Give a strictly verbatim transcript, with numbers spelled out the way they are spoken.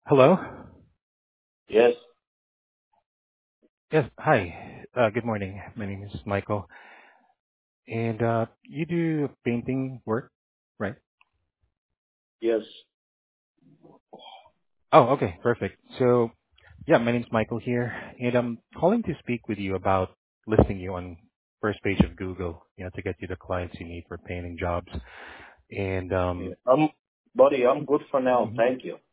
Hello? Yes, Yes, hi. Uh, good morning. My name is Michael. And uh, you do painting work, right? yes. Oh, okay, perfect. So, yeah, my name's Michael here, and I'm calling to speak with you about listing you on first page of Google, you know, to get you the clients you need for painting jobs. And Yeah. um, Um, buddy, I'm good for now. mhm. Thank you.